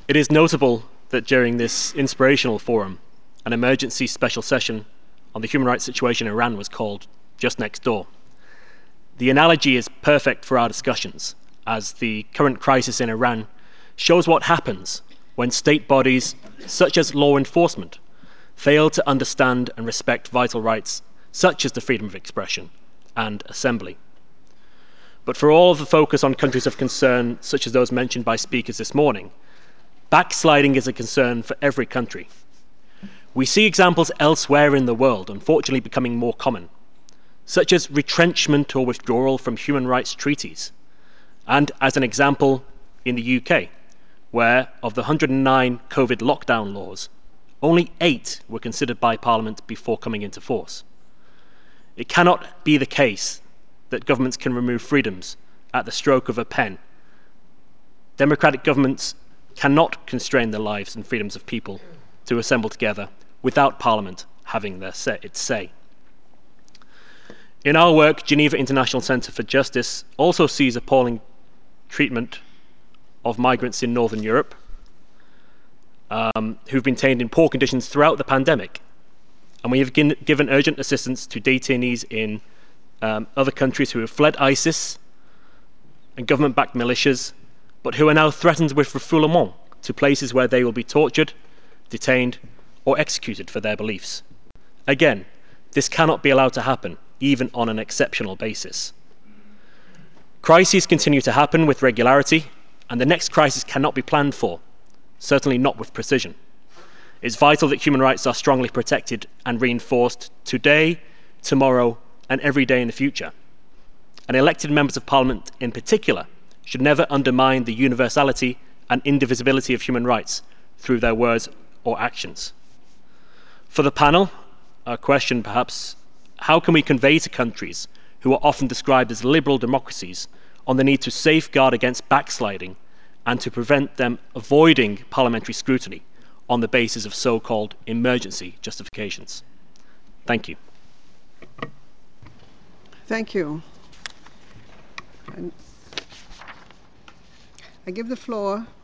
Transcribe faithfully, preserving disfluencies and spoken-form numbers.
It is notable that during this inspirational forum, an emergency special session on the human rights situation in Iran was called just next door. The analogy is perfect for our discussions, as the current crisis in Iran shows what happens when state bodies, such as law enforcement, fail to understand and respect vital rights such as the freedom of expression and assembly. But for all of the focus on countries of concern, such as those mentioned by speakers this morning, backsliding is a concern for every country. We see examples elsewhere in the world, unfortunately becoming more common, such as retrenchment or withdrawal from human rights treaties. And as an example, in the U K, where of the one hundred nine COVID lockdown laws, only eight were considered by Parliament before coming into force. It cannot be the case that governments can remove freedoms at the stroke of a pen. Democratic governments cannot constrain the lives and freedoms of people to assemble together without Parliament having their say, its say. In our work, Geneva International Centre for Justice also sees appalling treatment of migrants in Northern Europe um, who've been detained in poor conditions throughout the pandemic. And we have given urgent assistance to detainees in um, other countries who have fled ISIS and government-backed militias, but who are now threatened with refoulement to places where they will be tortured, detained, or executed for their beliefs. Again, this cannot be allowed to happen, even on an exceptional basis. Crises continue to happen with regularity, and the next crisis cannot be planned for, certainly not with precision. It's vital that human rights are strongly protected and reinforced today, tomorrow, and every day in the future. And elected members of Parliament in particular should never undermine the universality and indivisibility of human rights through their words or actions. For the panel, a question perhaps, how can we convey to countries who are often described as liberal democracies on the need to safeguard against backsliding and to prevent them avoiding parliamentary scrutiny on the basis of so-called emergency justifications? Thank you. Thank you. I give the floor